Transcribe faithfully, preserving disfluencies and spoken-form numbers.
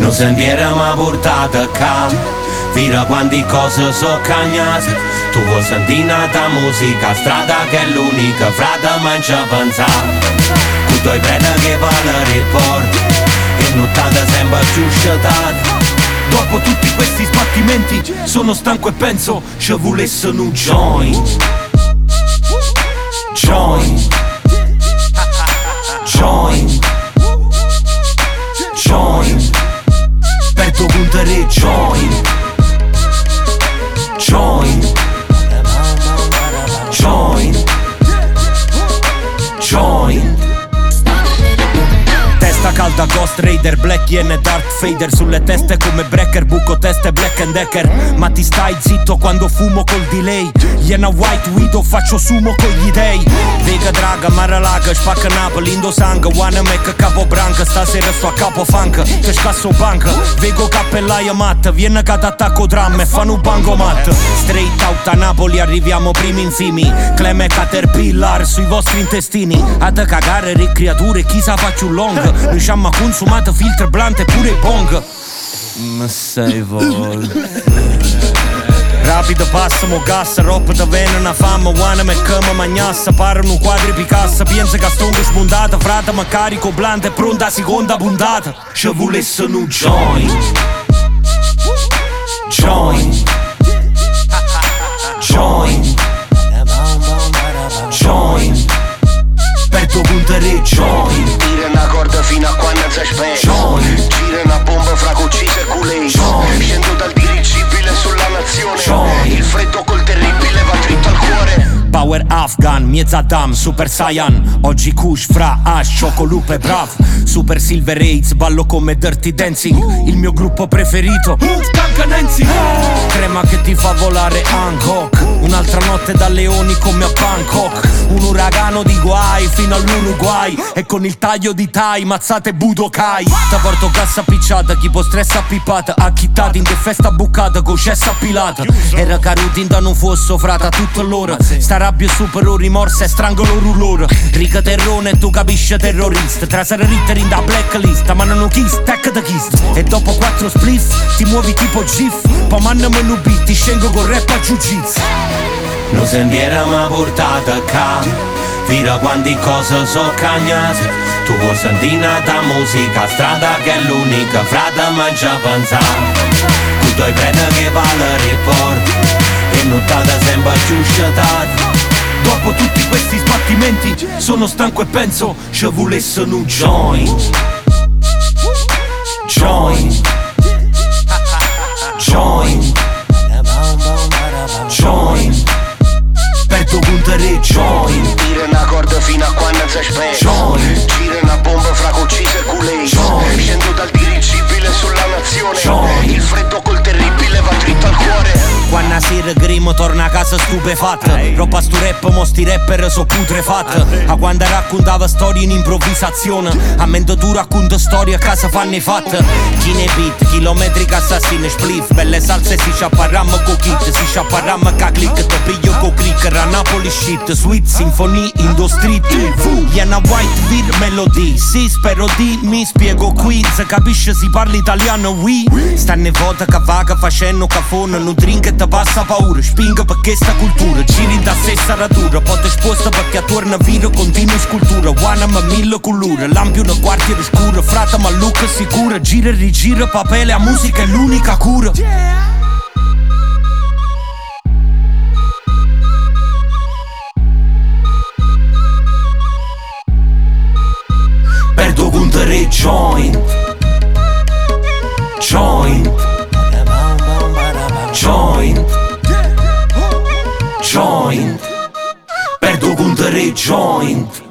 Non sentiera ma portata qua, fino quante cose so cagnate. Tu vuoi sentire ta musica, strada che è l'unica, frata mangia pensare. Con tuoi preda che vale riporti, e nottata sempre più sciatata. Dopo tutti questi sbattimenti sono stanco e penso ci volesse un joint. Joint. Joint. Joint. Per tu puntare joint. Joint. Joint. Joint. Testa calda Ghost Raider, Black Yen e Darth Vader. Sulle teste come Brecker, buco teste Black and Decker. Ma ti stai zitto quando fumo col delay. Iena White Widow, faccio sumo con gli dei. Vega draga, maralaga, spacca Napoli, indo sangue. Wanna make capo branca, stasera sto a capo funk. Che scasso banca, vego cappellaia matta. Viene che t'attacco drum e fanno un bancomat. Straight out a Napoli, arriviamo primi infimi. Cleme Caterpillar sui vostri intestini. Ad cagare ricreature, chi sa faccio un long. Noi ci hanno consumato filtro blunt e pure i bong. Ma sei vol. Rapido passa, mo gas, roba da vena, una fama, one me come magnassa, parano un quadri Picasso, pensa che stongo spuntata, frata ma carico blante, pronta a seconda puntata. Ci volesse un joint. Joint. Joint. Joint. Per tu puntare joint. Tira una corda fino a quando si spende. Joint. Gira una bomba fra uccisa e culei. Scendo dal dirigibile sulla nazione. Joint. Il freddo col terribile va dritto al cuore. Power Afghan, Miezadam, Super Saiyan. Oggi Kush, Fra, Ash, Chocolupe, Brav. Super Silver Aids, ballo come Dirty Dancing. Il mio gruppo preferito, Stanca Nancy. Crema che ti fa volare Hancock. Un'altra notte da leoni come a Bangkok. Un uragano di guai fino all'Uruguay. E con il taglio di Thai, mazzate Budokai. Ti porto cassa picciata, chi può stressa pippata. Acchittati in che festa bucata, con cessa appilata. Era carutin da non fosso frata tutto l'ora. Sta rabbia supero rimorso e strangolo rulore. Rica terrone tu capisci terrorista. Trasare ritter in da blacklist. Ma non kiss, tech da kiss. E dopo quattro spliff ti muovi tipo GIF. Poi mandami un beat, ti scengo con rap a jiu-jitsu. Non sentiera ma portata qua, fino a quante cose so cagnate. Tu vuoi sentire ta musica, strada che è l'unica, frata mangia pensare. Con tuoi preda che vale riporti, e nottata sempre più sciatata. Dopo tutti questi sbattimenti sono stanco e penso ci volesse un joint. Joint. Joint. Joint. Per tu puntare joint. Tira una corda fino a quando si spende. Joint. Gira una bomba fra uccisa e culei. Scendo dal dirigibile sulla nazione. Joint. Il freddo col terribile va dritto al cuore. Quando sera Grimo torna a casa stupefatta. Roba stu rap, mo sti rapper so putrefatta. A quando raccontava storie in improvvisazione. A mente tu racconta storie a casa fanno fatta. Chi ne beat, chilometri che assassini spliff. Belle salse si sciapparamma co kit. Si sciapparamma ca click, te piglio co click. Ra Napoli shit, sweet symphony, Indo street. Iena white vir melody. Sì, spero di mi spiego qui. Se capisce si parla italiano, oui. Stanne vota che vaga facendo cafone. Non drink e te passa paura. Spinga perché sta cultura. Giri da stessa ratura. Pote sposta perché attorno a viro continua scultura. One ma mille colore. Lampi una quartiere scura. Frata ma look sicura. Gira e rigira papele. A musica è l'unica cura. Per due puntare joint. Joint. Joint. Joint. Per due puntare joint.